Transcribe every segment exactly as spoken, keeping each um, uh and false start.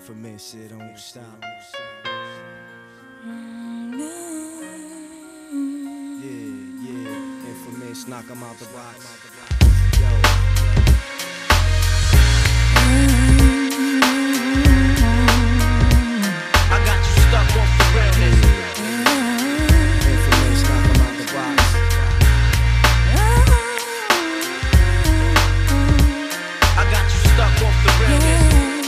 Infamous, shit don't stop. Yeah, yeah, Infamous, knock 'em out the box. Yo. I got you stuck off the realness. Infamous, knock 'em out the box. I got you stuck off the realness.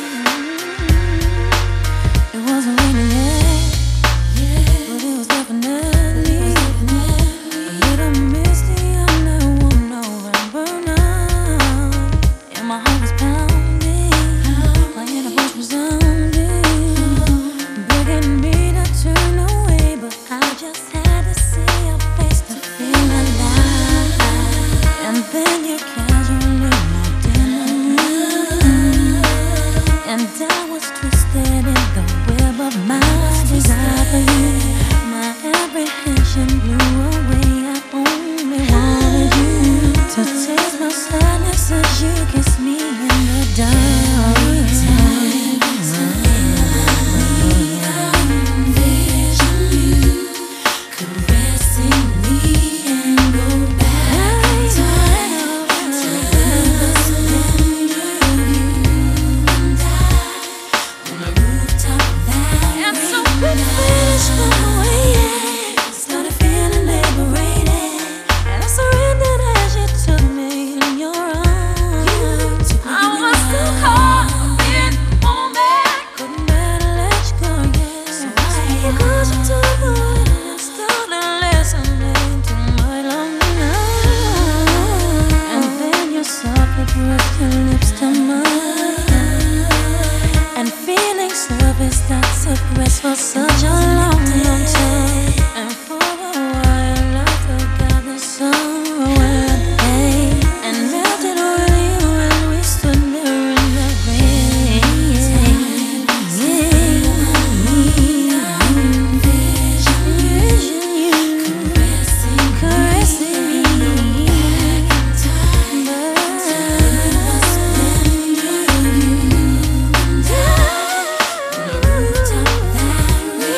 It wasn't raining yet, but it was definitely a little misty on that one November night, and my heart was pounding, my inner voice resounding, begging me to turn away, but I just had to see your face to feel alive. And then you casually walked in the room, and I was twisted in the web of my desire for you. My apprehension blew away. I only wanted you to taste my sadness as you kiss me in the dark. Caressing me and go back in time to the splendor of you and I on a rooftop that and so quick finished the way. Started feeling liberated, and I surrendered as you took me in your arms. I was so caught in the moment, couldn't bear to let you go, yeah. So because you took the word and I started listening to my lonely night, and then you softly pressed your lips to mine, and feelings surfaced that suppressed for such a long, long time. And for a while I forgot the sorrow and pain, and melted with you when we stood there in the rain. Envision you caressing, caressing me back in time to the splendor of you and I on a rooftop that we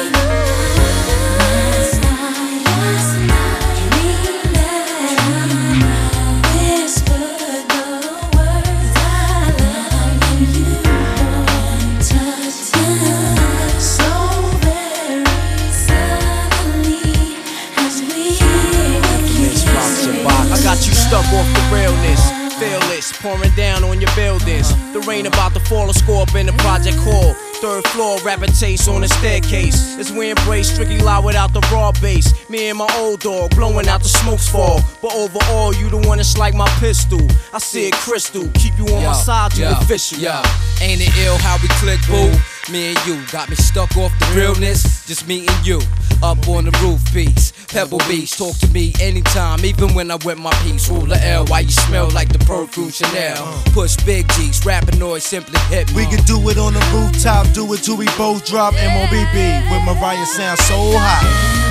last night, last night, dreamed that I whispered the words I love you. Touched you so very suddenly as we Infamous, box your box. I got you stuck off the realness. Fearless, pouring down on your buildings. The rain about to fall, a score up in the project hall. Third floor, rapping taste on the staircase. As we embrace strictly loud without the raw bass. Me and my old dog blowing out the smokes fall. But overall, you the one that's like my pistol. I see it crystal, keep you on my side, you official. Yo, ain't it ill how we click, boo? Me and you got me stuck off the realness. Just me and you, up on the roof piece. Pebble Beach, talk to me anytime, even when I wet my piece. Ruler L, why you smell like the perfume Chanel? Push big G's, rapping noise simply hit me. We can do it on the rooftop, do it till we both drop M O B B with Mariah sound so hot.